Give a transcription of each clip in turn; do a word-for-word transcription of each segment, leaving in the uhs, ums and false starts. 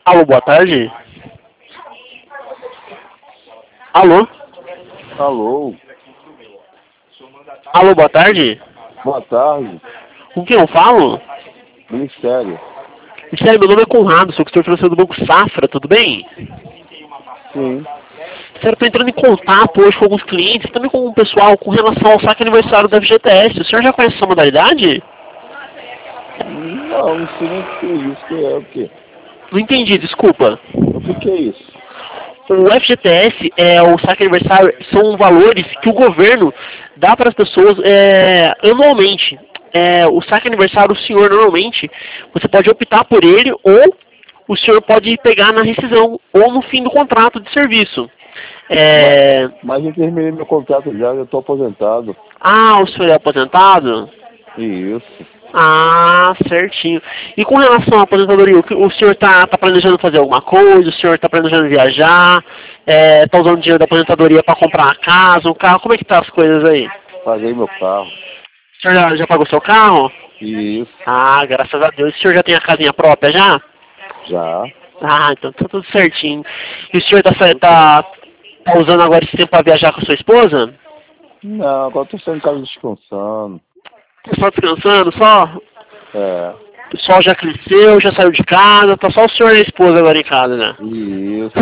Alô, boa tarde. Alô? Alô? Alô, boa tarde. Boa tarde. Com quem eu falo? Ministério. Ministério, meu nome é Conrado, sou gestor financeiro do Banco Safra, tudo bem? Sim. Sério, estou entrando em contato hoje com alguns clientes, também com o pessoal, com relação ao saque aniversário da F G T S. O senhor já conhece essa modalidade? Não, não sei nem o que é isso, que é o quê? Não entendi, desculpa. O que que é isso? O F G T S, é, o saque aniversário, são valores que o governo dá para as pessoas é, anualmente. É, o saque aniversário, o senhor normalmente, você pode optar por ele ou o senhor pode pegar na rescisão ou no fim do contrato de serviço. É... Mas, mas eu terminei meu contrato já, eu estou aposentado. Ah, o senhor é aposentado? Isso. Ah, certinho. E com relação à aposentadoria, o, que- o senhor está tá planejando fazer alguma coisa? O senhor está planejando viajar? Está usando dinheiro da aposentadoria para comprar uma casa, um carro? Como é que tá as coisas aí? Paguei meu carro. O senhor já, já pagou seu carro? Isso. Ah, graças a Deus. O senhor já tem a casinha própria já? Já. Ah, então tá tudo certinho. E o senhor está tá, tá usando agora esse tempo para viajar com a sua esposa? Não, agora estou só em casa descansando. Tá só descansando, só? É. O pessoal já cresceu, já saiu de casa, tá só o senhor e a esposa agora em casa, né? Isso.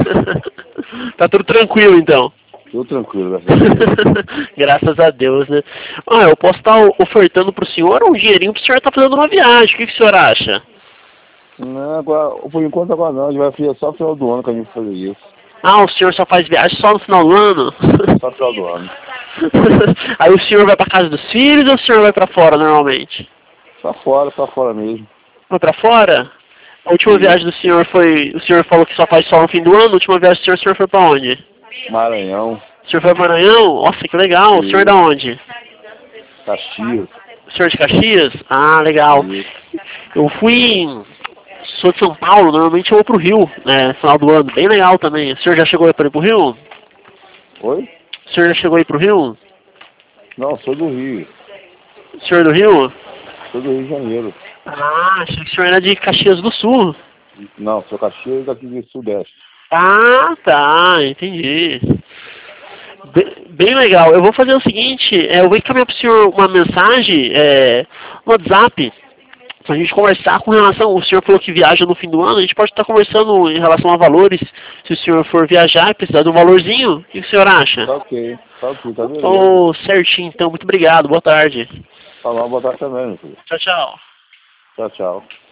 Tá tudo tranquilo, então. Tudo tranquilo, graças a Deus. Graças a Deus, né? Ah, eu posso estar ofertando pro senhor um dinheirinho pro senhor estar fazendo uma viagem. O que, que o senhor acha? Não, agora, por enquanto agora não, a gente vai fazer só no final do ano que a gente vai fazer isso. Ah, o senhor só faz viagem só no final do ano? Só no final do ano. Aí o senhor vai pra casa dos filhos ou o senhor vai pra fora normalmente? Só fora, só fora mesmo. Vai pra fora? A última Sim. viagem do senhor foi... O senhor falou que só faz só no fim do ano. A última viagem do senhor, o senhor foi pra onde? Maranhão. O senhor foi para Maranhão? Nossa, que legal. O senhor é da onde? Caxias. O senhor é de Caxias? Ah, legal. Isso. Eu fui... Sou de São Paulo, normalmente eu vou pro Rio, né, no final do ano. Bem legal também. O senhor já chegou aí para ir pro Rio? Oi? O senhor já chegou aí pro Rio? Não, sou do Rio. O senhor é do Rio? Sou do Rio de Janeiro. Ah, achei que o senhor era de Caxias do Sul. Não, sou Caxias daqui do Sudeste. Ah, tá, entendi. Bem, bem legal. Eu vou fazer o seguinte, é, eu vou encaminhar para o senhor uma mensagem é, no WhatsApp, para a gente conversar com relação, o senhor falou que viaja no fim do ano, a gente pode estar conversando em relação a valores, se o senhor for viajar e precisar de um valorzinho, o que o senhor acha? Tá ok, tá ok, tá beleza. Oh, certinho, então, muito obrigado, boa tarde. Falou, boa tarde também, meu filho. Tchau, tchau. Tchau, tchau.